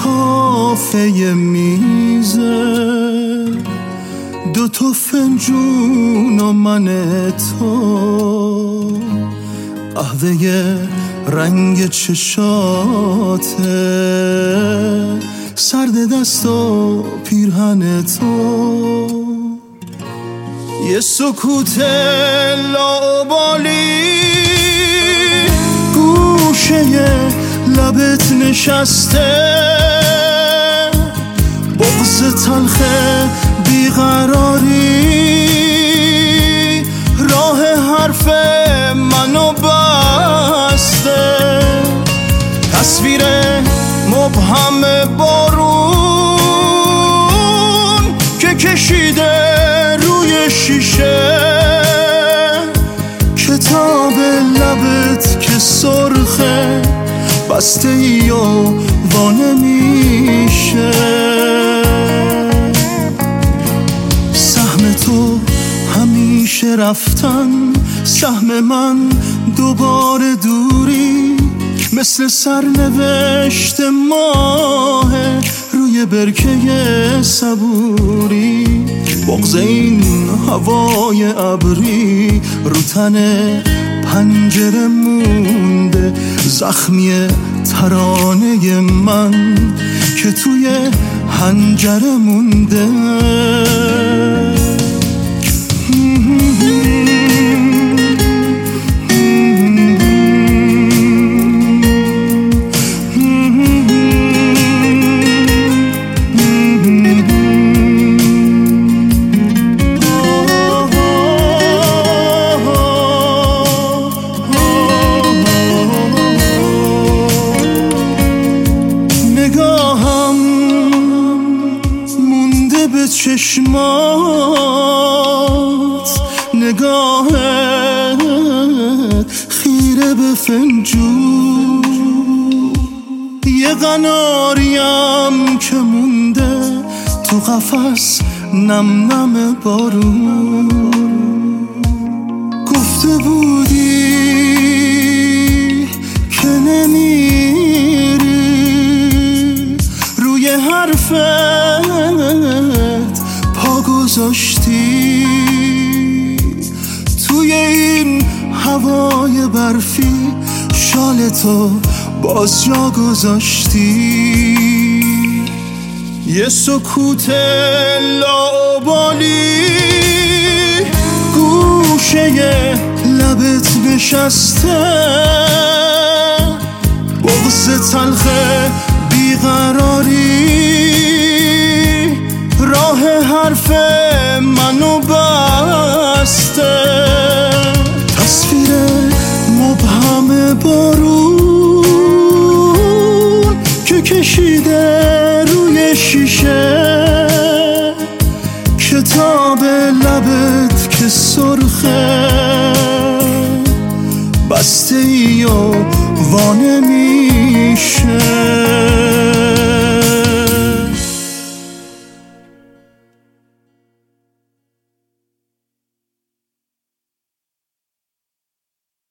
کافه میزه، 2 تا فنجون و من تو، قهوه رنگ چشاته، سرد دست و پیرهن تو، یه سکوت لاابالی گوشه لبت نشسته، بغض تلخ بیقراری راه حرف منو بسته، تصویر مبهم بارون که کشیده روی شیشه، کتاب لبت که سرخه بسته ای و وانه میشه، سهم تو همیشه رفتن، سهم من دوباره دوری، مثل سرنوشت ماه روی برکه صبوری، بغض این هوای ابری رو تن پنجره مونده، زخمی ترانه من که توی حنجره مونده. به چشمات، نگاهت خیره به فنجون، یه قناریم که مونده تو قفس نم نم بارون، گفته بودی که نمیری، روی حرفت پا گذاشتی، توی این هوای برفی شالتو باز جا گذاشتی، یه سکوت لاابالی گوشه لبت نشسته، بغض تلخ بیقراری راه حرف منو بسته، تصویر مبهم بارون که کشیده روی شیشه، کتاب لبت که سرخه بسته ای و وانه میشه.